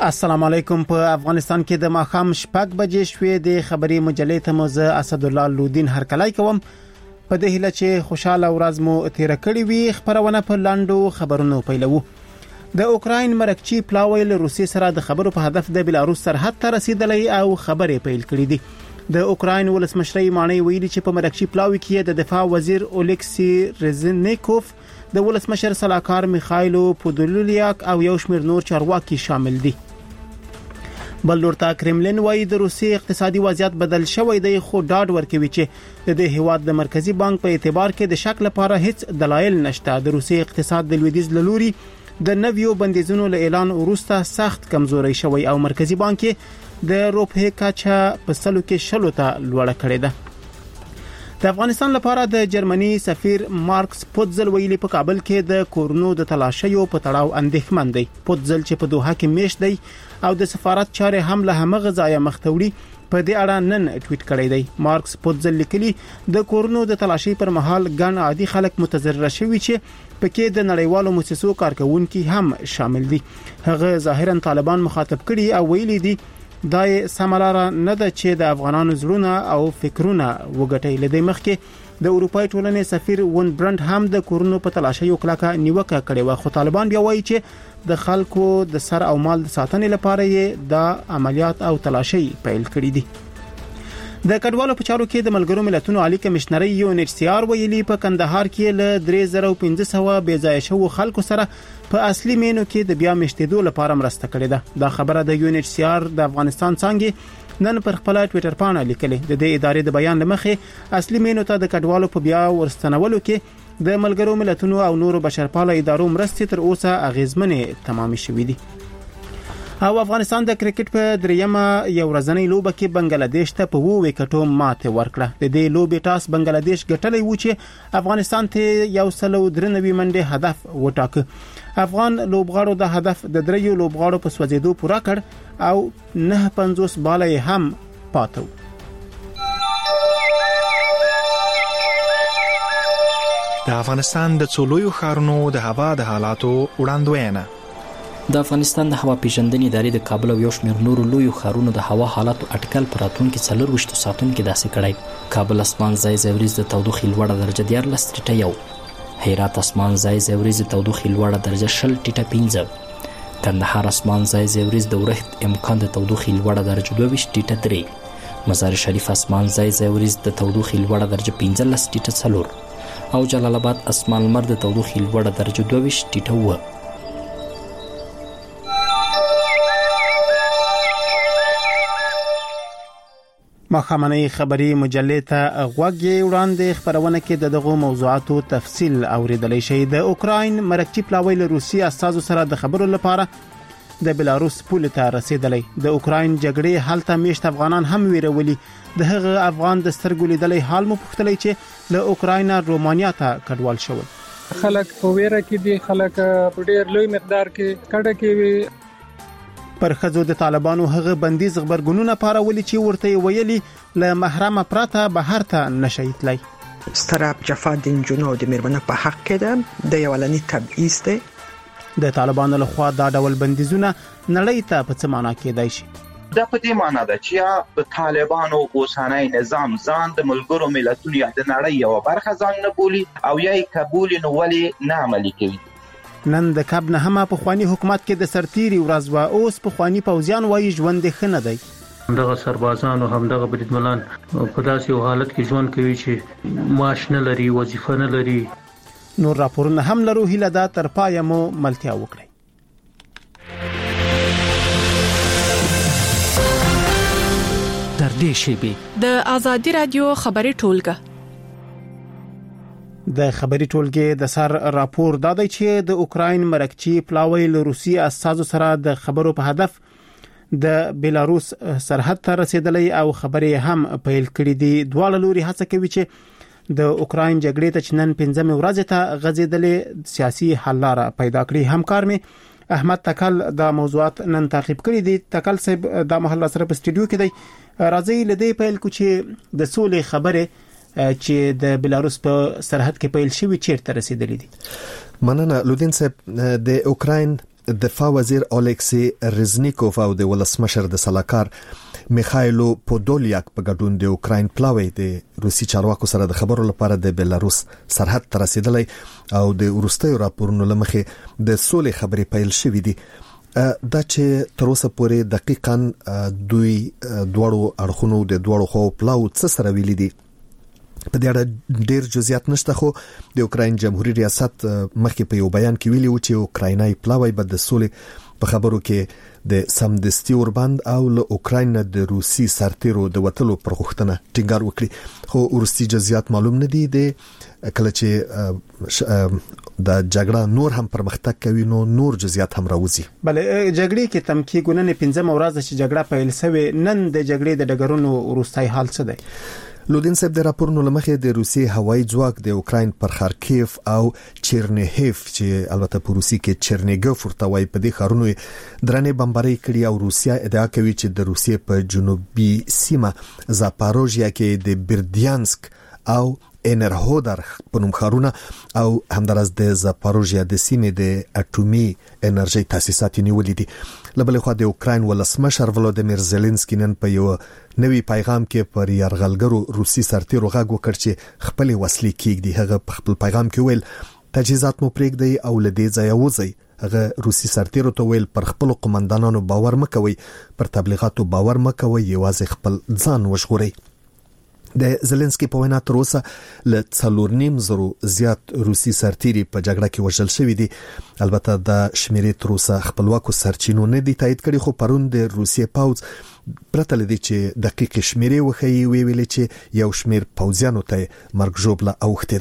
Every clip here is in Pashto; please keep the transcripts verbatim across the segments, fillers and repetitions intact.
السلام علیکم. په افغانستان کې د ماخام شپږ بجې شوې د خبري مجلې ته مزه اسد الله لودین هرکلای کوم. په دې هیله چې خوشاله ورځ مو تیر کړی وي. خبرونه په لاندو خبرونو پیلو. د اوکراین مرکچی پلاوی له روسي سره د خبرو په هدف د بلاروس سرحد ته رسیدلی او خبرې پیل کړې دي. د اوکراین ولسمشر مانی ویلي چې په مرکچی پلاوی کې د دفاع وزیر اولیکسی رزنیکوف، د ولسمشر سلاکار میخایلو پودولیاک او یو شمېر نور چارواکي شامل دي. بل لورته کرملین وایي د روسي اقتصادي وضعیت بدل شوی دی، خو ډاډ ورکوي چې د دې هیواد د مرکزی بانک په اعتبار کې د شک لپاره هیڅ دلایل نشته. د روسي اقتصاد د لویدیځ لوري د نویو بندیزونو له اعلان وروسته سخت کمزوري شوی او مرکزی بانک د روپې کچا په سلو کې شلو ته لوړه کړې ده. د افغانستان لپاره د جرمني سفیر مارکس پوتزل ویلي په کابل کې د کورونو د تلاشیو په تړاو اندېښمن دی. پوتزل چې په دوحه کې میشت دی او د سفارت چارې هم له همغه ځایه مختوړي په دې اړه نن ټویټ کړی دی. مارکس پوتزل لیکلي د کورونو د تلاشي پر مهال ګڼ عادي خلک متضرر شوي چې پکې د نړیوالو مؤسسو کارکونکي هم شامل دي. هغه ظاهرا طالبان مخاطب کړي او ویلي دي دای سملاره نه ده چې د افغانانو زړونه او فکرونه وګټي. لدې مخکې د اروپای ټولنې سفیر ون برند هم د کورونو په تلاشیو کلاکه نیوکه کړې و، خو طالبان بیا وایي چې د خلکو د سر او مال د ساتنې لپاره یې د عملیات او تلاشي پیل کړې دي. د کډوالو په چارو کې د ملګرو ملتونو عالی کمشنري یو ان ایچ سی آر ویلي په کندهار کې له درې زره پنځه سوه بې ځای شوو خلکو سره په اصلي مینو کې د بیا مشتېدو لپاره مرسته کړې ده. دا خبره د یو ان ایچ سی آر د افغانستان څنګه نن پر خپل ټوئیټر پاڼه لیکلې. د دې ادارې د بیان لمخې اصلي مینو ته د کډوالو په بیا ورستنولو کې د ملګرو ملتونو او نورو بشرپاله ادارو مرستې تر اوسه اغیزمنې تمام شوې دي. او افغانستان د کرکټ په دریمه یو ورځنۍ لوبه کې بنگلاديش ته په وو وکټو ماته ورکړه. د دې لوبې ټاس بنگلاديش ګټلې و چې افغانستان ته یو سلو درنوي منډه هدف وټاکه. افغان لوبغاړو د هدف د دریو لوبغاړو په سوځېدو پوره کړ او نه پنځوس باله هم پاتو. د افغانستان د څلورو ښارونو د هوا د حالاتو وړاندوینه. د افغانستان د هوا پیژندنې ادارې د کابل او یو شمېر نورو لویو ښارونو د هوا حالاتو اټکل پر راتلونکي څلور ویشتو ساعتونو کې داسې کړی. کابل اسمان ځای ځای وریځ د تودوخې لوړه درجه دیارلس ټیټه یو، هرات اسمان ځای ځای وریځ د تودوخې لوړه درجه شل ټیټه پنځه، کندهار اسمان ځای ځای وریځ د ورښت امکان د تودوخې لوړه درجه دوه ویشت ټیټه درې، مزار شریف اسمان ځای ځای وریځ د تودوخې لوړه درجه پنځلس ټیټه څلور او جلال آباد اسمان لمر د تودوخې لوړه درجه دوه ویشت ټیټه اووه. مخامنۍ خبري مجلې ته غوږی وړاندې خبرونه کې د دغه موضوعاتو تفصیل اوریدلی شي. د اوکراین مرکچی پلاوی له روسي اساسو سره د خبرو لپاره د بلاروس پول ته رسیدلی. د اوکراین جګړې حالت میشت افغانان هم ویرولي. د هغه افغان د سترګو لیدلې حال مو پوښتلی چې له اوکراین رومانیا ته کډوال شول. خلک په ویره کې دي، خلک په ډېر لوی مقدار کې کډه کې وي. پر خزو د طالبانو هغه بندیز خبرګونونه پارولي چې ورته ویلي له محرمه پراته بهر ته نشي تلای. ستراب جفا د جنو د میرمنو په حق کې ده، د یولنی تبعیض ده. د طالبانو لخوا دا ډول بندیزونه نړۍ ته په څه معنا کېدای شي؟ دا په دې معنا ده چې د طالبانو اوسنۍ نظام ځان د ملګرو ملتونو یا د نړۍ یو برخه ځان نه بولي او یا یې قبول نه ولي نه عملي کوي. نن د کب نه هم په خواني حکومت کې د سرتيري ورځ وا اوس په خواني پوځیان وایي ژوند ښه نه دی. همدغه سربازان او همدغه بریدمنان په داسې یو حالت کې ژوند کوي چې معاش نه لري، وظیفه نه لري. نور راپورونه هم لرو، هیله ده تر پایه مو ملتیا وکړئ. در دې شیبې د آزادي رادیو خبري ټولګه د خبري ټولګې د سر راپور دادی چې د اوکراین مرکچی پلاوی له روسي اساسو سره د خبرو په هدف د بلاروس سرحد ته رسیدلی او خبرې هم پیل کړې دي. دواړه لوري هڅه کوي چې د اوکراین جګړې ته چنن پنځمه ورځ ته غځېدلې سیاسي حل لاره پیدا کړي. همکار مې احمد تکل دا موضوعات نن تعقیب کړي دي. تکل صاحب د محله سره په سټوډیو کې دی. راځي لدې پیل کو چې د سولې خبره چې د بلاروس په سرحد کې پیل شوی چیرته رسیدلې دي؟ مننه لودین صاحب. د اوکراین دفاع وزیر الیکسی رزنیکوف او د ولسمشر د سلاکار میخایلو پودولیاک په ګډون د اوکراین پلاوی د روسي چارواکو سره د خبرو لپاره د بلاروس سرحد ته رسیدلی او د وروستیو راپورونو لمخې د سولې خبرې پیل شوې دي. دا چې تر اوسه پورې دقیقاً دوی دواړو اړخونو د دواړو خواو پلاو څه سره ویلي دي په دې اړه ډېر جزئیات نشته، خو د اوکراین جمهوریت ریاست مخکې په یو بیان کې ویلي و چې اوکراینای پلاوی به د سولې په خبرو کې د سمدستي اوربند او له اوکراین د روسي سرتیرو د وټلو پر غوښتنه ټینګار وکړي، خو ورستي جزئیات معلوم نه دي. د کله چې د جګړه نور هم پرمختګ کوي نو نور جزئیات هم راوځي. بله جګړې کې تمکی ګونن پنځم ورځ چې جګړه پیل شوه، نن د جګړې د ډګرونو ورستای حال څه دی؟ لودین صاحب د راپورونو لمخې د روسي هوایي ځواک د اوکراین پر خارکیف او چرنیهیف چې البته په روسي کې چرنیګوف ورته وایي په دې ښارونو درنې بمباري کړي او روسیا ادعا کوي چې د روسیې په جنوبي سیمه زاپاروژیا کې د بردیانسک او انرهودر په نوم ښارونه او همدارس د زاپاروژیا د سیمې د اټومي انرژي تاسیسات نیولې دي. لبل خو د اوکراین ولسمشر ولودیمیر زيلنسکي نن په یو نوی پیغام کې پر یرغلګرو روسي سرتیرو غږ وکړ چې خپل وسلې کېږدي. هغه په خپل پیغام کې ویل تجهیزات مو پرېږدي او لدې ځای وځي. هغه روسي سرتیرو ته ویل پر خپل قومندانانو باور مکوي، پر تبلیغاتو باور مکوي، یوازې خپل ځان وژغوري. د زيلنسکي په وینا تر اوسه له څلور نیم زرو زیات روسي سرتیري په جګړه کې وژل شوي دي. البته د شمیرې تر اوسه خپلواکو سرچینو نه دي تایید کړي، خو پرون د روسي پوځ پرته لدی چې دقیق شمیرې وخی وی ویل چې یو شمیر پوځیانو ته مرګ ژوبله اوخته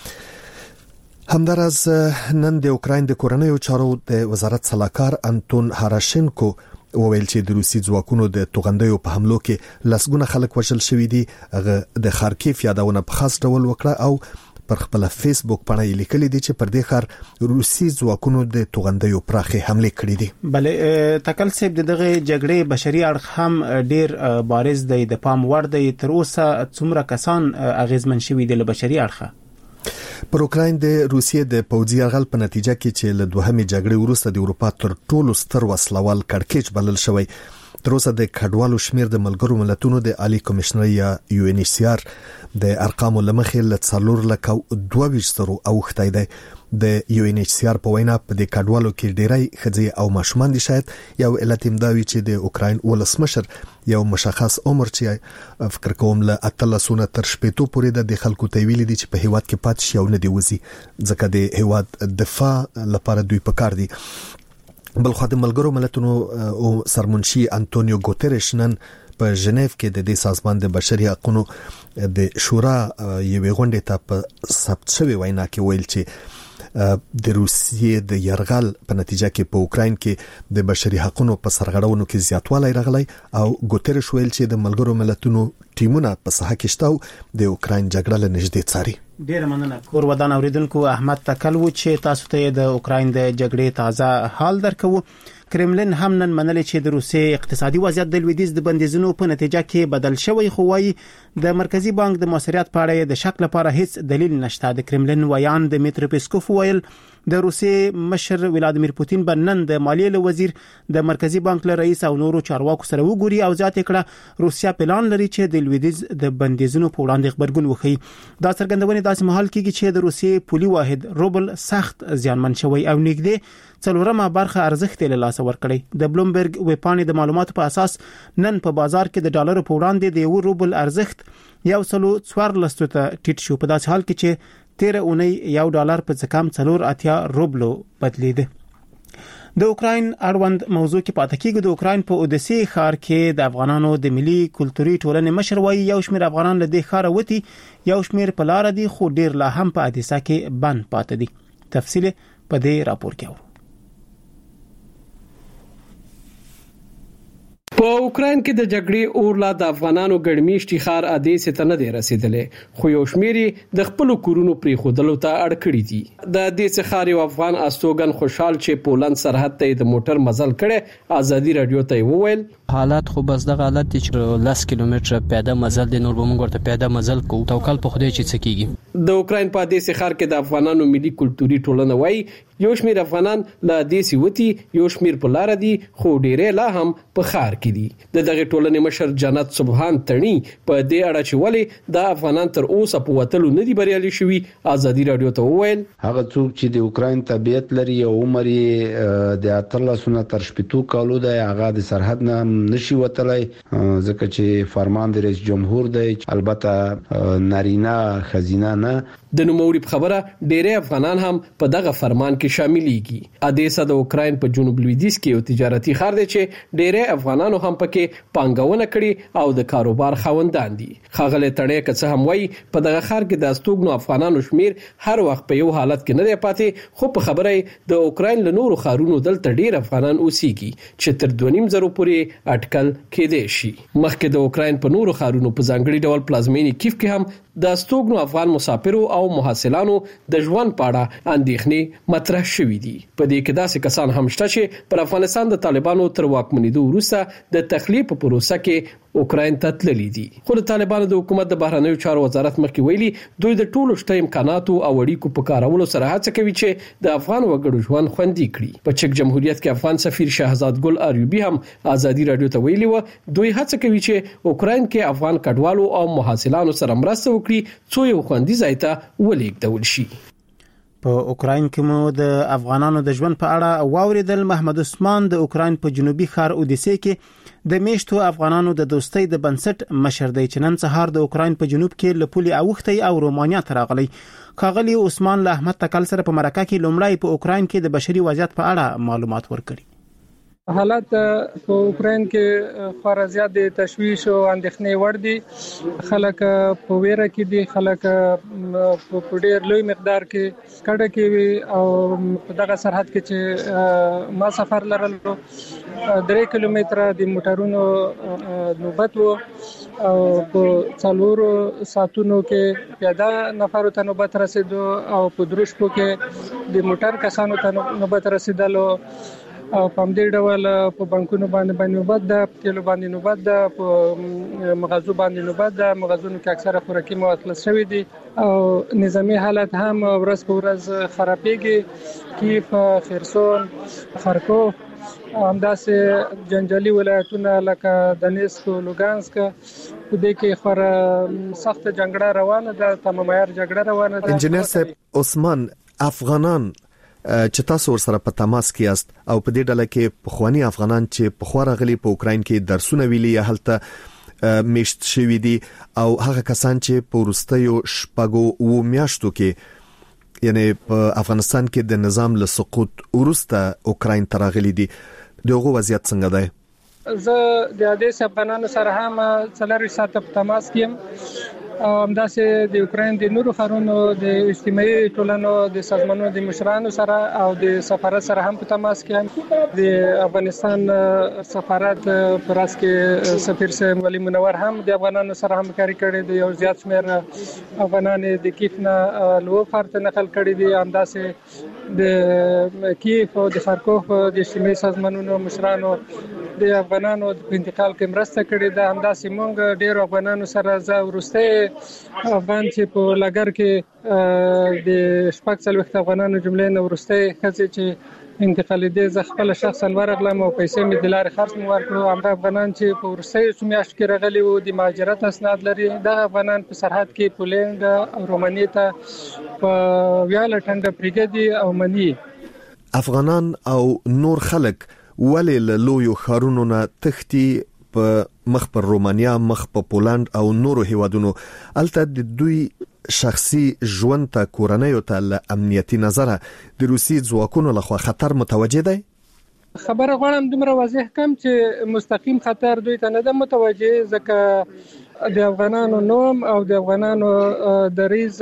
ده. همدارز نن د اوکراین د کورنیو چارو د وزارت سلاکار انتون هاراشنکو وویل چې د روسي ځواکونو د توغندیو په حملو کې لسګونه خلک وژل شوي دي. هغه د خارکیف یادونه په خاص ډول وکړه او پر خپل فیسبوک باندې لیکلي دي چې پر دې ښار روسي ځواکونو د توغندیو پراخه حمله کړې دي. بله تکل سیب دغه جګړې بشري اړخ هم ډیر بارز دی، د پام وړ دی. تر اوسه څومره کسان اغیزمن شوي دي له بشري اړخه؟ پر اوکراین د روسیې د پوځي یرغل په نتیجه کې چې له دوهمې جګړې وروسته د اروپا تر ټولو ستر وسلوال کړکېچ بلل شوی، تر اوسه د کډوالو شمیر د ملګرو ملتونو د عالی کمشنر یا یو ان ایچ سی آر د ارقامو لمخې له څلور لکه دوه ویشت زرو اوښتی دی. د یو ان ایچ سی آر په وینا په د کډوالو کې ډیری ښځې او ماشومان دي. شاید یو علت هم دا وي چې د اوکراین ولسمشر یو مشخص عمر چې فکر کوم له اتلسونه تر شپېتو پورې د خلکو ته ویلي دي چې په هیواد کې پات شي او نه دی وځي، ځکه د هیواد دفاع لپاره دوی پکار دي. بل خو د ملګرو ملتونو او سرمنشي انټونیو ګوتریش نن په ژنیف کې د دې سازمان د بشري حقوقو د شورا یوې غونډې ته په ثبت شوی وینا کې ویل چې د روسیې د یرغل په نتیجه کې په اوکراین کې د بشري حقوقو په سرغړونو کې زیاتوالی راغلی او ګوتریش ویل چې د ملګرو ملتونو ټیمونه په ساحه کې شته د اوکراین جګړه له نږدې څاري. ډیر مننه. کور ودان اوریدونکو احمد تکل و چې تاسو ته د اوکراین د جګړې تازه حال درکو. کرملین هم نن منل چې د روسیې اقتصادي وضعیت د لویدیځ د بندیزونو په نتیجه کې بدل شوی، خو وايي د مرکزی بانک د موثریت په اړه د شک لپاره هیڅ دلیل نشته. د کرملین ویان دمیتری پیسکوف ویل د روسیې مشر ولادیمیر پوتین بنن د مالیې له وزیر د مرکزی بانک له رئیس او نورو چارواکو سره وګوري او ځات کړه روسیا پلان لري چې د لویدیځ د بندیزونو په وړاندې خبرګون وکړي. دا څرګندونه داسې مهال کېږي چې د روسیې پولي واحد روبل سخت زیانمن شوی او نږدې څلورمه برخه ارزښت له لاس ورکړي. د بلومبرګ ویپانې د معلوماتو په اساس نن په بازار کې د ډالر په وړاندې د یو روبل ارزښت یو سلو څوارلس ته ټیټ شو، په داسې حال کې چې تیر اونۍ یو ډالر په څه کم څلور اتیا روبلو بدلیده. د اوکراین اړوند موضوع کې پاتې کېږي. د اوکراین په اودیسې ښار کې د افغانانو د ملي کلتوري ټولنې مشر وایي یو شمېر افغانان له دې ښاره وتی، یو شمېر په لار دي، خو ډیر لا هم په اودیسه کې بند پاتې دي. تفصیل په دې راپور کې اورو. په اوکراین کې د جګړې اور لا د افغانانو ګډمیشتي خار اده ستنه دی رسیدلې خو یو شمیري د خپل کورونو پرې خودلو ته اړ کړی دي د دې څخه یو افغان استوګن خوشحال چې پولند سرحد ته د موټر مزل کړي ازادي رادیو ته وویل حالات خو بس د حالت چې لاس کیلومتر پیاده مزل د نور بمونږ ورته پیاده مزل کو توکل په خدای چې څکیږي د اوکراین په دې څخه کې د افغانانو ملي کلتوري ټولنه وای یو شمیر افغانان لا دې سیوتی یو شمیر په لار دي خو ډیره لا هم په خار کې دي د دغه ټولنې مشر جنت سبحان تڼي په دې اړه چې ولې د افغانان تر اوسه په وتلو نه دي بریالي شوي ازادي رادیو ته وویل هغه څوک چې د اوکراین طبيعت لري او عمر یې د اتلسونه تر شپږ کالو دی هغه د سرحد نه نشي وتلای ځکه چې فرمان د رئیس جمهور دی البته نارینه خزینه نه د نوموړي په خبره ډېری افغانان هم په دغه فرمان کې شاملېږي اډیسا د اوکراین په جنوب لویدیځ کې یو تجارتي ښار دی چې ډېری افغانانو هم پکې پانګونه کړې او د کاروبار خاوندان دي خاغله تڼې که څه هم وایي په دغه ښار کې د استوګنو افغانانو شمیر هر وخت په یو حالت کې نه دی پاتې خو په خبره د اوکراین له نورو ښارونو دلته ډېر افغانان اوسېږي چې تر دوه نیم زره پورې اټکل کېدای شي مخکې د اوکراین په نورو ښارونو په ځانګړي ډول پلازمینی کیف کې هم د استوګنو افغان مسافرو او محصلانو د ژوند په اړه اندېښنې مطرح شوې دي په دې کې داسې کسان هم شته چې پر افغانستان د طالبانو تر واکمنېدو وروسته د تخلیه په پروسه کې اوکراین ته تللي دي خو د طالبانو د حکومت د بهرنیو چارو وزارت مخکې ویلي دوی د ټولو شته امکاناتو او اړیکو په کارولو سره هڅه کوي چې د افغان وګړو ژوند خوندي کړي په چک جمهوریت کې افغان سفیر شهزاد ګل اریوبی هم ازادي رادیو ته ویلي و دوی هڅه کوي چې اوکراین کې افغان کډوالو او محصلانو سره مرسته وکړي څو یو خوندي ځای ته ولېږدول شي په اوکراین کې مو د افغانانو د ژوند په اړه واوریدل محمد عثمان د اوکراین په جنوبي ښار اودیسه کې د میشتو افغانانو د دوستۍ د بنسټ مشر دی چې نن سهار د اوکراین په جنوب کې لپولي اوختي او رومانیا تراغلي کاغلی عثمان له احمد تکل سره په مرکه کې لومړی په اوکراین کې د بشري وضعیت په اړه معلومات ورکړي حالات په اوکراین کې خورا زیات د تشویش او اندېښنې وړ دي خلک په ویره کې دي خلک په ډېر لوی مقدار کې کډه کې او په دغه سرحد کې چې ما سفر لرلو درې کیلومتره د موټرونو نوبت وو او په څلورو ساعتونو کې پیاده نفرو ته نوبت رسیدو او په دروشکو کې د موټر کسانو ته نوبت رسیدلو او په دې ډول په بانکونو باندې باندې نوبت ده په تیلو باندې نوبت ده په مغازو باندې نوبت ده مغازونو کې اکثره خوراکي مواد خلاص شوي دي او نظامی حالت هم ورځ په ورځ خرابېږي کیف خرسون خارکوف همداسې جنجالي ولایتونه لکه دنیسک او لوګانسک په دې کې خورا سخت جګړه روانه ده تمام عیار جګړه روانه ده انجنیر صاحب عثمان افغانان چې تاسو سره په تماس کې یاست او په دې ډله کې پخوانی افغانان چې په خورا غلي په اوکراین کې درسونه ویلي یا هلته میشت شوی دي او هغه کسان چې په ورستیو شپږو و میاشتو کې یعنی په افغانستان کې د نظام له سقوط ورسته اوکراین تراغلي دي دغه وضعیت څنګه دی زه د اډیس افغانانو سره هم څلور ساعت په تماس کې همداسې د اوکراین د نورو ښارونو د اجتماعي ټولنو د سازمانونو د مشرانو سره او د سفارت سره هم په تماس کې د افغانستان سفارت پر اس کې سفیر صاحب ولی منور هم د افغانانو سره همکاري کړې د یو زیات شمېر افغانان د کیف نه لوو فرت نقل کړي دي همداسې د کیف او د خارکوف د اجتماعي سازمانونو مشرانو د افغانانو د انتقال کې مرسته کړې ده همداسې موږ ډېر افغانانو سره زه ورسته افغان چې په لګر کې د شپږ څلوېښت افغانانو جملې نه ورسته ښځې چې انتقال دې ز خپل شخصا ورغلم او پیسې مې د لارې خرڅ مو ورکړو همدا افغانان چې په ورسته سمیاشت کې راغلي وو د مهاجرت اسناد لري د افغانان په سرحد کې پولند او رومانیې ته په ویاله ټنډه پریګدي او منی افغانان او نور خلک ولې له لویو ښارونو نه تختی په مخ پر رومانیا مخ په پولند او نورو هیوادونو الته د دوی شخصي ژوند ته کورنۍ ته له امنیتي نظره د روسي ځواکونو لخوا خطر متوجه دی خبره غواړم دومره واضح کوم چې مستقیم خطر دوی ته نه ده متوجه ځکه د افغانانو نوم او د افغانانو دریز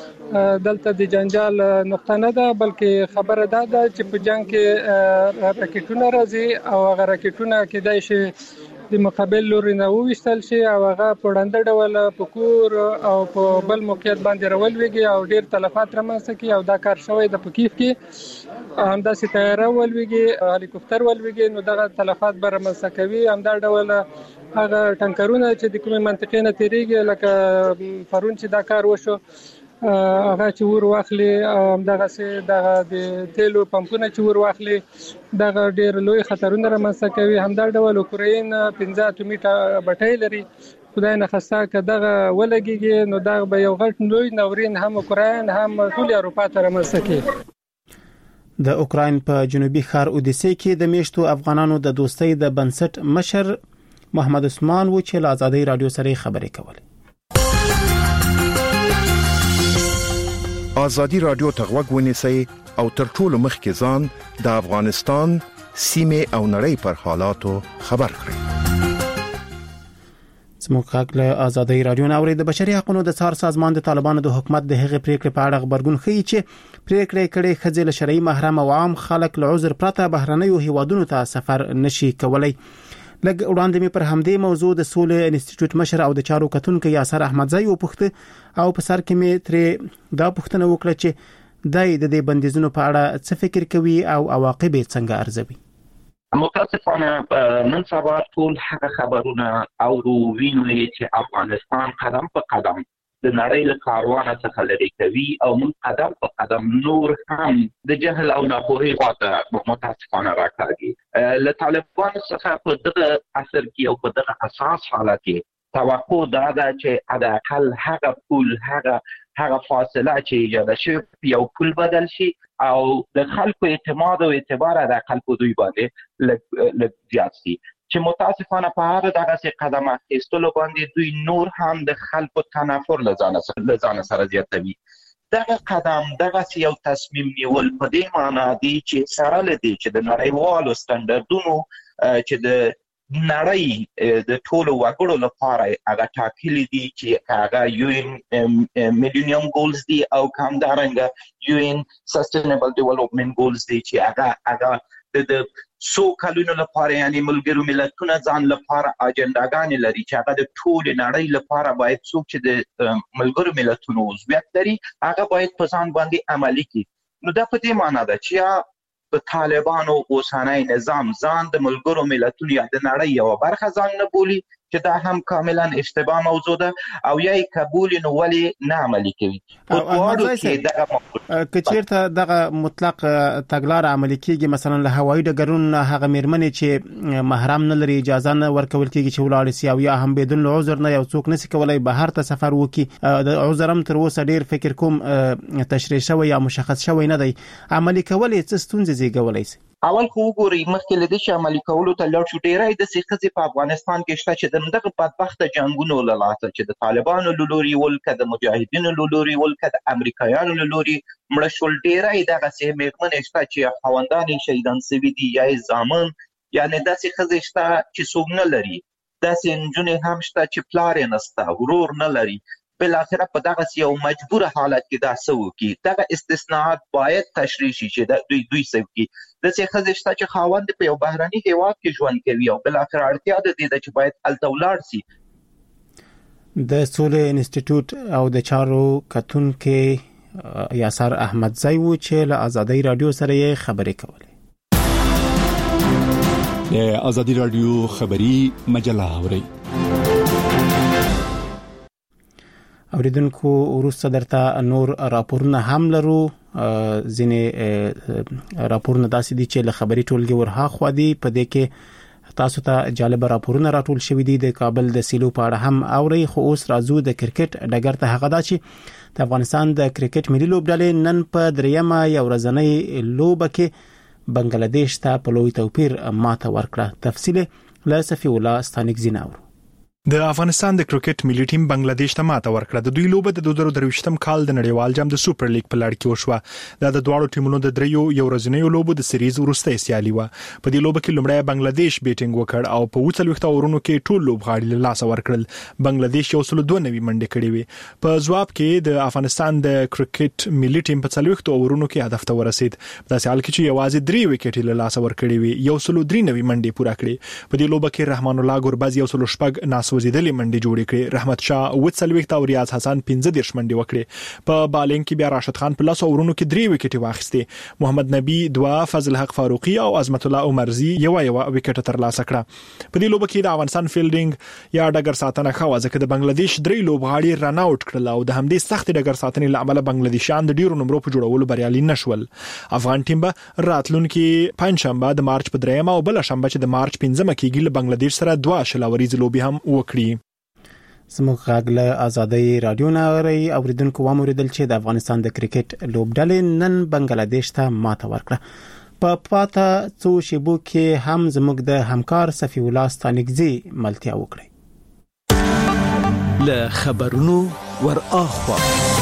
دلته د جنجال نقطه نه ده بلکې خبره ده چې په جنگ کې راکټونه راځي او هغه راکټونه کېدای شي د مقابل لوري نه وویشتل شي او هغه په ډنډه ډول په کور او په بل موقعیت باندې راولويږي او ډیر تلفات رامنځته کوي او دا کار شوی د پکیف کې همداسې تیاره ولويږي هلیکوپټر ولويږي نو دغه تلفات به رامنځته کوي همدا ډول هغه ټانکرونه چې د کومې منطقې نه تیریږي لکه پرون چې دا کار وشو هغه چې ور واخلي دغه سه دغه د تیلو پمپونه چې ور واخلي دغه ډیر لوی خطرونه رامنځته کوي همدا ډول اوکراین پنځه اتمیټه بټۍ لري خدای نه خسته که دغه ولګيږي نو دا به یو غټ لوی ناورین هم اوکراین هم ټول اروپا ته رامنځته کوي د اوکراین په جنوبي ښار اودیسه کې د میشتو افغانانو د دوستۍ د بنسټ مشر محمد عثمان و چې له آزادۍ رادیو سره خبرې کولې. آزادی رادیو ته غوږ ونیسئ او تر ټولو مخکې ځان د افغانستان سیمه او نړۍ پر حالاتو خبر کړئ. زموږ حق له آزادۍ رادیو ناوړي د بشري حقوقو د څار سازمان د طالبانو د حکومت د هغې پریکړې په اړه خبرګون ښیي چې پریکړې کړي خځې له شرعي محرم او عام خلک له عذر پرته بهرنیو هیوادونو ته سفر نشي کولای. لګ وړاندې مې پر همدې موضوع د سولې انسټیټیوټ مشر او د چارو کتونکو یاسر احمدزئی وپوښته او په سر کې مې ترې دا پوښتنه وکړه چې دای د دې بندیزونو په اړه څه فکر کوي او عواقب یې څنګه ارزوي. متاسفانه نن سبا ټول هغه خبرونه او وینو چې افغانستان قدم په قدم د نړۍ له کاروان څخه لري کوي او موږ قدم په قدم نور هم د جهل او ناپوهۍ خواته متاسفانه راکاږي. له طالبانو څخه په دغه عصر کې او په دغه اساس حالت کې توقع دا ده چې د اقل هغه پول هغه هغه فاصله چې ایجاد شي یو پول بدل شي او د خلکو اعتماد او اعتبار د اقل په دوی باندې لږ زیات شي چې متاسفانه په هغه دغه قدم اخیستلو باندې دوی نور هم د خلکو تنفر لزان سره زیاتوي. دغه قدم دغه یو تصمیم نیول په دې معنی دی چې سره لدی چې د نړیوالو سټانډردونو چې د نړۍ د ټولو وګړو لپاره هغه ټاکلي دي چې هغه یو ان میلینیم ګولز دي او همدارنګه یو ان سستینبل ډیولپمنٹ ګولز دي چې هغه هغه د سو کلونو لپاره یعنی ملګرو ملتونو ځان لپاره اجنډاګانې لري چې هغه د ټول نړۍ لپاره باید څوک چې د ملګرو ملتونو عضویت لري هغه باید په ځان باندې عملي کړي. نو دا په دې معنی ده چې د طالبانو اوسنۍ نظام ځان د ملګرو ملتونو یا د نړۍ یو برخه ځان نه بولي چې دا هم کاملا اشتباه موضوع ده او یې قبول نو ولی نه عملي کوي. په واړو کې دغه کچیرته دغه مطلق تګلار عملي کیږي مثلا له هوایي ډګرونو هغه میرمنې چې محرم نه لري اجازه نه ورکول کیږي چې ولاړ سي او یا هم بدون عذر نه یو څوک نسی کولای بهر ته سفر وکړي د عذرم تر اوسه ډیر فکر کوم تشریح شوی یا مشخص شوی نه دی عملي کول څه ستونزې زیږولای شي. اول خو وګورئ مخکې له دې چې عملي کولو ته لاړ شو ډیری د سیخځې په افغانستان کې شته چې دغه بدبخته جنگونو له لاسه چې د طالبانو له لوري ول کده مجاهدینو له لوري ول کده امریکایانو له لوري مړه شول ډیری دغه سه میرمنې شته چې خواندان شهیدان سوي دي یا زامن یعنی د سیخځې شته چې څوک نه لري د سنجونې هم شته چې پلار نه ستا ورور نه لري بل اخره په دغه یو مجبور حالت کې دا سو کی دغه استثناءات باید تشریح شي چې دوی دوی سو کی د څه خزشته چې خاوند په یو بهراني هیواد کې ژوند کوي او بل اخر اړتیا ده چې باید التولار سي. د سولې انسټیټیوټ او د چارو کتونکو یاسر احمدزئی و چې له آزادۍ رادیو سره یې خبرې کولې. د آزادۍ رادیو خبری مجله اوري اوریدونکو ورسته درته نور راپورونه هم لرو ځینې راپورونه داسې دي چې له خبري ټولګي ورها خو دي په دې کې تاسو ته جالب راپورونه راټول شوي دي د کابل د سیلو په اړه هم اوري خو اوس راځو د کرکټ ډګر ته هغه دا چې د افغانستان د کرکټ ملي لوبډلې نن په دریمه یو ورځنۍ لوبه کې بنگلاديش ته په لوی توپیر ماته ورکړه. تفصیل له صفی الله ستانک زیناور. د افغانستان د کرکټ ملي ټیم بنگلاديش ته ماته ورکړه. د دوی لوبه د دوه زره درویشتم کال د نړیوال جام د سوپر لیګ په لړ کې وشوه. دا د دواړو ټیمونو د دریو یو ورځنیو لوبو د سریز وروستۍ سیالي و. په دې لوبه کې لومړی بنگلاديش بیټینګ وکړ او په اووه څلوېښت اورونو کې ټول لوبغاړي له لاسه ورکړل. بنگلاديش یو سل دوه نوي منډې کړې وې. په ځواب کې د افغانستان د کرکټ ملي ټیم په څلوېښت اورونو کې هدف ته ورسید. په داسې حال کې چې یوازې درې وکټې له لاسه ورکړې وې، یو سل درې نوي منډې پوره کړې. په دې لوبه کې رحمان الله ګوربز یو سل شپږ ناسوځېدلې منډې جوړې کړې. رحمت شاه اووه څلوېښت او ریاض حسن پنځه دېرش منډې وکړې. په بالینګ کې بیا راشد خان په لاسو اورونو کې درې وکټې واخیستې. محمد نبی دوه، فضل حق فاروقي او عظمت الله عمرزي یو یو وکټ تر لاسه کړه. په دې لوبه کې د افغانستان فیلډینګ یا ډګر ساتنه ښه وه، ځکه د بنگلاديش درې لوبغاړي رن اوټ کړل او د همدې سخت ډګر ساتنې له امله بنگلاديشان د ډیرو نمرو په جوړولو بریالي نشول. افغان ټیم به راتلونکي پنځشنبه د مارچ په دریمه او بل شنبه چې د مارچ پنځمه کېږي له بنگلاديش سره دوه شلوريز لوبي هم وکړي. زموږ غږ له آزادۍ رادیو نه اوري اوریدونکو وموریدل چې د افغانستان د کرکټ لوبډلې نن بنگلاديش ته ماته ورکړه. په پاته څو شیبو کې هم زموږ د همکار صفی الله ستانګزي ملتیا وکړي. له خبرونو ور اخوا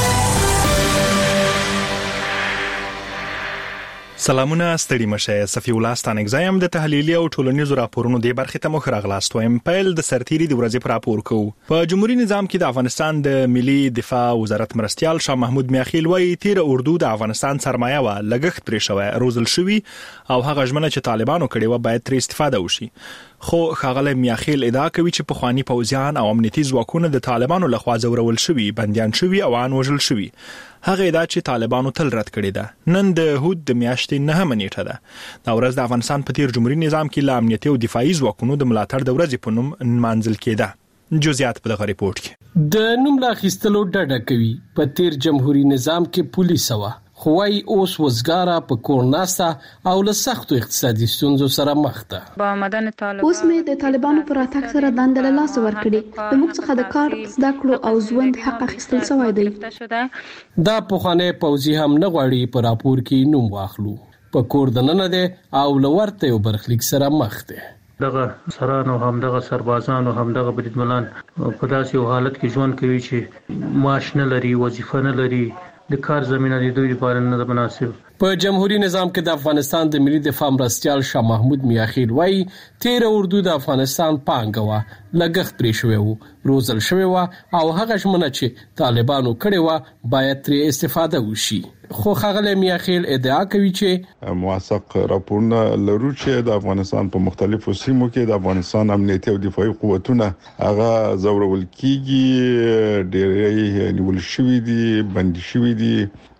سلامونه، ستړي مشه. صفی الله ستانګزي هم د تحلیلي او ټولنیزو راپورونو د برخې ته مخ راغلاست. وایم پیل د سرتیري د ورځې پر راپور کوو. په جمهوریت نظام کې د افغانستان د ملي دفاع وزارت مرستيال شاه محمود میاخیل وایي تیر اردو د افغانستان سرمایه و لګښت پرې شوی روزل شوی او هغه ژمنه چې طالبانو کړې و باید تر استفاده وشي. خو ښاغلی میاخیل ادعا کوي چې پخوانی پوځیان او امنیتي ځواکونه د طالبانو لخوا ځورول شوي، بنديان شوي او ان وژل شوي. هغه ادعا چې طالبانو تل رد کړې ده. نن د هود د میاشتې نهمه نیټه ده. دا ورځ د افغانستان په تیر جمهوریت نظام کې له امنیتي او دفاعي ځواکونو د ملاتړ د ورځې په نوم نمانځل کېده. جزئیات په دغه ریپورت کې. د نوم لا اخیستلو ډډه کوي. په تیر جمهوریت نظام کې پولیس و خوای اوس وزګاره په کورناستا او له سختو اقتصادي ستونزو سره مخ ده. با مدن طالبان اوس مې د طالبانو پر اتاک سره دند له لاس ورکړي. د موږ څخه د کار زده کړو او ژوند حق اخیستل شوی دی. دا پخوانی پوځي هم نه غواړي په راپور کې نوم واخلو. په کور دننه ده او لورته یو برخلیک سره مخ ده. دغه سرانو هم دغه سربازانو هم دغه بریدمنان په داسې یو حالت کې ژوند کوي چې معاش نه لري، وظیفه نه لري، د کار زمينه د دوی لپاره نه مناسب. په جمهوریت نظام کې د افغانستان د ملي دفاع مرستيال شاه محمود میاخیل وایي تیر اردو د افغانستان پانګه و لګښت پرې شوی و، روزل شوی و او هغه ژمنه چې طالبانو کړې و باید تر استفاده وشي. خو ښاغلی میاخیل ادعا کوي چې موثق راپورونه لرو چې د افغانستان په مختلفو سیمو کې د افغانستان امنیتي او دفاعي قوتونه هغه زورول کیږي، ډېرې نیول شوی دي، بندي شوی دي،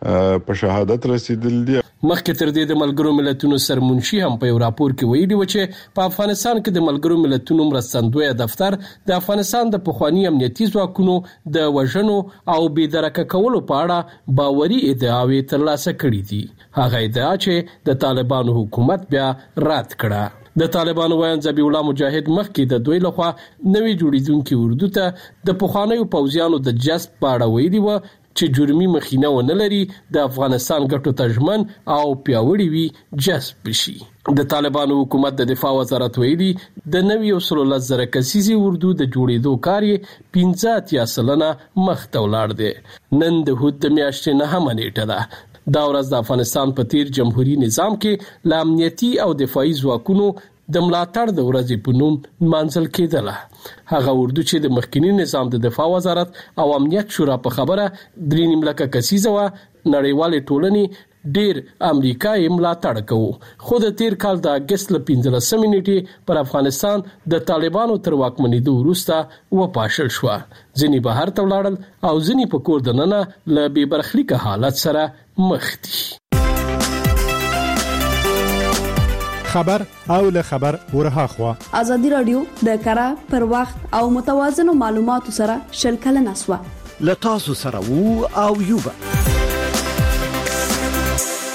په شهادت رسیدل دي. مخکې تر دې د ملګرو ملتونو سرمنشي هم په یو راپور کې ویلي و چې په افغانستان کې د ملګرو ملتونو مرستندوی دفتر د افغانستان د پخوانی امنیتي ځواکونو د وژنو او بېدرکه کولو په اړه باوري ادعاوې ترلاسه کړې دي. هغه ادعا چې د طالبانو حکومت بیا رد کړه. د طالبانو وایي ذبیح الله مجاهد مخکې د دوی لخوا نوې جوړیدونکو اردو ته د پخوانیو پوځیانو د جذب په اړه ویلي و چې جرمي مخینه ونه لري، د افغانستان ګټو ته ژمن او پیاوړي وي جذب شي. د طالبانو حکومت د دفاع وزارت ویلي د نوي اصول الله زره کسيزي اردو د جوړېدو کار یې پنځه اتیا سلنه مخ ته ولاړ دی. نن د هود د میاشتې نهمه نیټه ده. دا ورځ د افغانستان په تیر جمهوریت نظام کې له امنیتي او دفاعي ځواکونو د ملاتړ د ورځې په نوم منځل کېدله. هغه اردو چې د مخکنی نظام د دفاع وزارت او امنیت شورا په خبره درې نیم لکه کسیزه و، نړیوال ټولنې ډیر امریکا یې ملاتړ کوي. خو د تیر کال د اگست ل پنځلسمې نیټې پر افغانستان د طالبانو تر واکمنېدو وروسته وپاشل شو. ځینې بهر ته ولاړل او ځینې په کور دننه له بې برخلیکه حالت سره مخ دي. خبر او له خبر ورها خوا ازادي رادیو د کارا پر وخت او متوازنو معلوماتو سره شلکل نسوه له تاسو سره وو او یوبا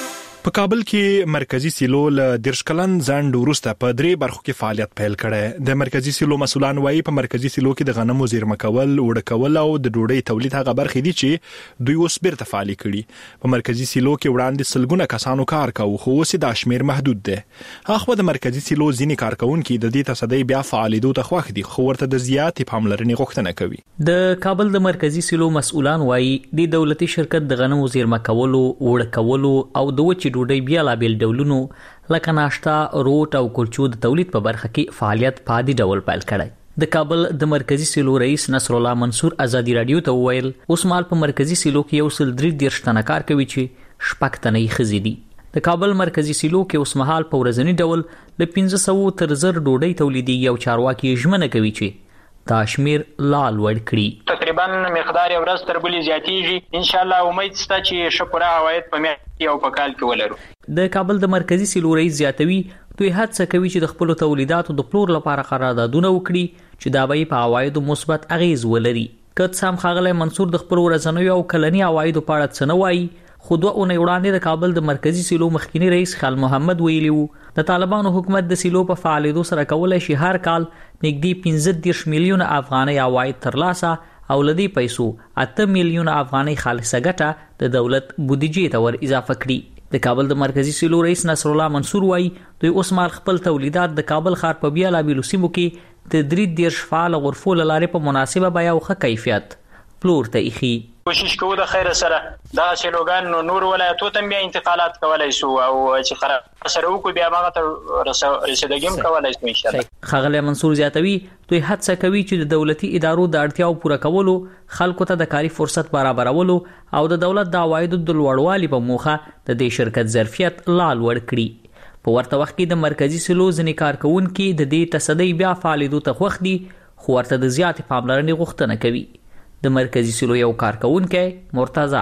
په کابل کې مرکزی سیلو له درشکلن ځند ورسته په درې برخو کې فعالیت پیل کړي. د مرکزی سیلو مسولان وایي په مرکزی سیلو کې د غنمو زیرمه کول، وړه کول او د ډوډۍ تولید هغه برخې دي چې دوی اوس بیرته فعال کړي. په مرکزی سیلو کې وړاندې سلګونه کسانو کار کاوه، خو اوس د شمیر محدود دی. هغه د مرکزی سیلو ځینې کارکونکو د دې تصدۍ بیا فعالیدو ته خوښ دي، خو ورته د زیاتې پاملرنې غوښتنه کوي. د کابل د مرکزی سیلو مسؤلان وایي د دولتي شرکت د غنمو زیرمه کولو، وړه کولو او د وچې ډوډۍ بیا لا بیل ډولونو لکه ناشتا، روټ او کلچو د تولید په برخه کې فعالیت په عادي ډول پیل کړی. د کابل د مرکزی سیلو رئیس نصر الله منصور ازادي رادیو ته وویل اوس مال په مرکزی سیلو کې یو سل درې دیرش تنه کار کوي چې شپږ تنه یې ښځې دي. د کابل مرکزی سیلو کې اوس مهال په ورځني ډول له پنځه سوه تر زر ډوډۍ تولیدي او چارواکي ژمنه کوي چې دا شمیر لا لوړ کړي. تقریبا مقدار ورځ تر بلې زیاتیږي. ان شاء الله امید شته چې شپره عواید په میاشت او په کال کې ولرو. د کابل د مرکزی سیلو رئیس زیاتوي دوی هڅه کوي چې د خپل تولیداتو د پلور لپاره قراردادونه وکړي چې دا به په عوایدو مثبت اغیز ولري. کله سم خاغله منصور د خپل ورځنوي او کلنی عوایدو په اړه څه نه وایي، خو دوه اونۍ وړاندې د کابل د مرکزی سیلو مخکینی رئیس خال محمد ویلی وو د طالبانو حکومت د سیلو په فعالیتو سره کولای شي هر کال نږدې پنځه دیرش میلیونه افغانۍ عواید ترلاسه او لدی پیسو اته میلیونه افغانۍ خالصه ګټه د دولت بودیجې ته ور اضافه کړي. د کابل د مرکزی سیلو رئیس نصر الله منصور وایي دوی اوس مال خپل تولیدات د کابل ښار په بیا لا بیلو سیمو کې د درې دیرش فعال غرفو لاره په مناسبه بیا او ښه کیفیت پلور ته ایخي. کوشش کوو د خیر سره دا سیلوګان نو نور ولایتو ته بیا انتقالات کولای شو او چې خراب سره وکړو بیا هغه ته رسیدګیم کولای شو ان شاء الله. خغله منصور زیاتوي دوی هڅه کوي چې د دولتي ادارو د اړتیاو پوره کولو، خلکو ته د کاري فرصت برابرولو او د دولت د عوایدو د لوړوالي په موخه د دې شرکت ظرفیت لا لوړ کړي. په ورته وخت کې د مرکزی سیلو ځینې کارکونکو د دې تصدۍ بیا فعالیتو ته خوښ دي، خو ورته د زیاتې پاملرنې غوښتنه کوي. د مرکزی سیلو یو کارکونکو مرتضی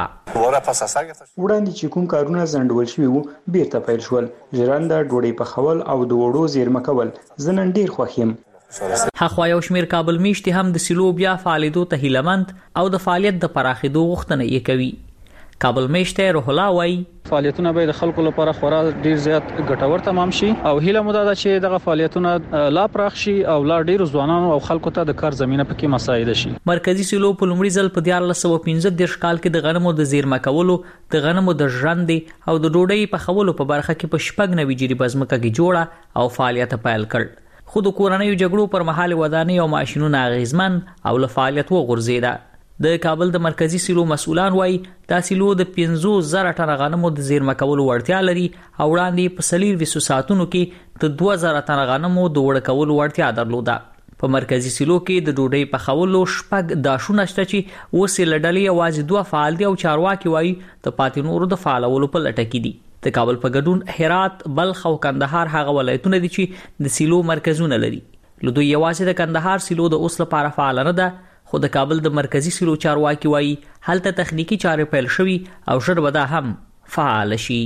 وړاندې چې کوم کارونه ځنډول شوي وو بیرته پیل شول، ژرنده، ډوډۍ پخول او د وړو زیرمه کول. زه نن ډیر خوښ یم. هغه یو شمیر کابل میشتي هم د سیلو بیا فعالیتو ته هیلمند او د فعالیت د پراخېدو غوښتنه یې کوي. کابل میشته روح الله وای فعالیتونه به د خلکو لپاره خورا ډیر زیات ګټور تمام شي او هیله مو ده چې دغه فعالیتونه لا پراخ شي او لا ډیر ځوانانو او خلکو ته د کار زمينه پکې مساعد شي. مرکزی سیلو په لومړي ځل په دیار لسو پنځه دیرش کال کې د غنمو د زیرمه کولو، د غنمو د ژرندې او د ډوډۍ په خولو په برخه کې په شپږ نوي جری بزمکه کې جوړه او فعالیت پیل کړ. خو د کورنۍ جګړو پر مهال ودانۍ او ماشينونه غیزمن او له فعالیت وغورځیده. د کابل د مرکزی سیلو مسؤلان وایي دا سیلو د پنځه زره ټنه غنمو د زیرمه کولو وړتیا لري او وړاندې په سلیر وسو ساعتونو کې د دوه زره ټنه غنمو د وړ کولو وړتیا درلوده. په مرکزی سیلو کې د ډوډۍ په خولو شپږ داشونه شته چې وسیله ډلې یوازې دوه فعال دي او چارواکي وایي د پاتې نورو د فعالولو په لټه کې دي. د کابل په ګډون هرات، بلخ او کندهار هغه ولایتونه دي چې د سیلو مرکزونه لري. لدوی یوازې د کندهار سیلو د اوس لپاره فعال نه ده، خو د کابل د مرکزی سیلو چارواکي وایي هلته تخنیکی چارې پیل شوي او ژر به دا هم فعال شي.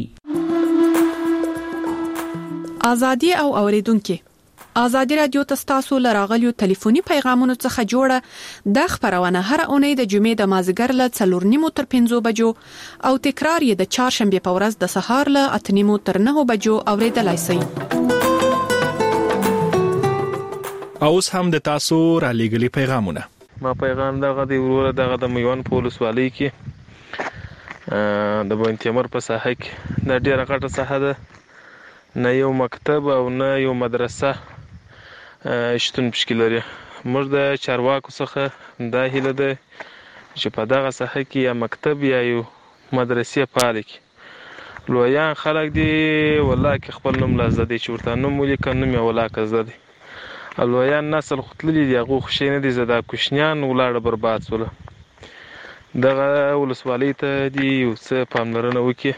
ازادي او اوریدونکو ازادي رادیو تاسو لراغلیو ټلیفوني پیغامونو څخه جوړه د خبرونه هر اونۍ د جمعې د مازیګر له څلور نیمو تر پنځو بجو او تکرار یې د چهارشنبه په ورځ د سهار له اته نیمو تر نهو بجو اوریدلای شئ. اوس هم د تاسو را لېږلي پیغامونه. ما پیغام دغه دی وروره دغه د میوان پولیس والی کې د بنتیمر په ساحه کې د ډیره غټه ساحه ده، نه یو مکتب او نه یو مدرسه شتون پکې لري. موږ د چارواکو څخه دا هیله ده چې په دغه ساحه کې یا مکتب یا یو مدرسې فعال کړي. لویان خلک دي والله کې خپل نوم لازم دي چې ورته نوم ولیکه، نوم یې ولاکه زده دي. الویان نسل خپللی دی هغه خوشی نه دي زدا کوشنیان ولاړه برباد سول. دغه ولسوالۍ ته دی یو څه پاملرنه وکړي.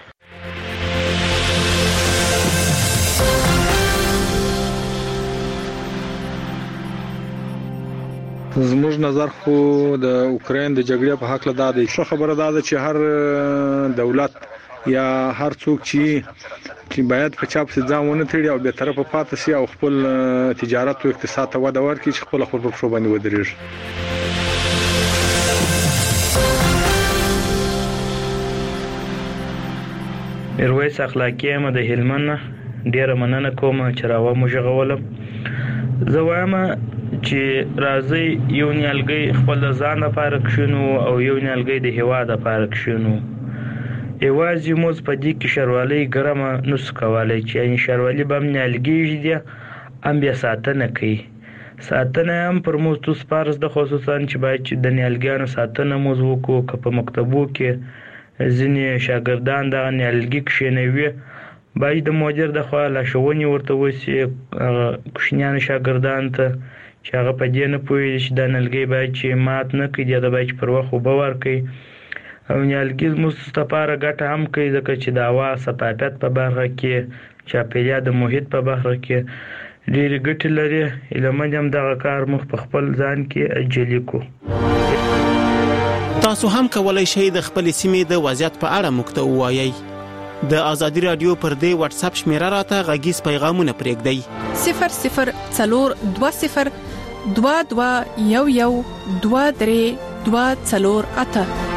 زموږ نظر خو د اوکراین د جګړې په حق له دا دی ښه خبره ده چې هر دولت یا هر څوک چې چې باید په چاپ سي ځان ونه تړي او به طرفه پاتې شي او خپل تجارت او اقتصاد ته وده ورکړي چې خپل خپل په باندې ودرېږي. میرویس اخلاقی یم د هلمند. ډیره مننه کوم چې راو مو ژغولم. زه وایم چې راځي یو نیالګي خپل ځان لپاره کښینو او یو نیالګي د هیواد لپاره کښینو. یوازې موږ په دې کې شروالي ګرمه نس کولای چې یعنی شروالي به نیالګي دي ام بیا ساتنه کوي. ساتنه هم پر موږ تو سپارس د خصوصا چې باید چې د نیالګیانو ساتنه موږ وکړو. که په مکتبو کې ځینې شاګردان د نیالګي کښینوي باید د مدیر د خوا لارښوونې ورته وشي کوچنیانو شاګردانو ته چې هغه په دې نه پوهېږي چې دا نیالګي باید چې مات نه کړي د باید پر وخت اوبه ورکړي او نیالګي زموږ لپاره ګټه هم کوي ځکه چې د هوا شفافیت په برخه کې چاپیریال د محیط په برخه کې ډېرې ګټې لري. هیله هم دغه کار موږ په خپل ځان کې اجلي کو. تاسو هم کولای شئ د خپل سیمې د وضعیت په اړه موږ ته ووایئ. د ازادي رادیو پر دې واتس اپ شمیره راته غږیز پیغامونه پرېږدئ. صفر صفر څلور دوه صفر دوه دوه یو یو دوه درې دوه څلور اته.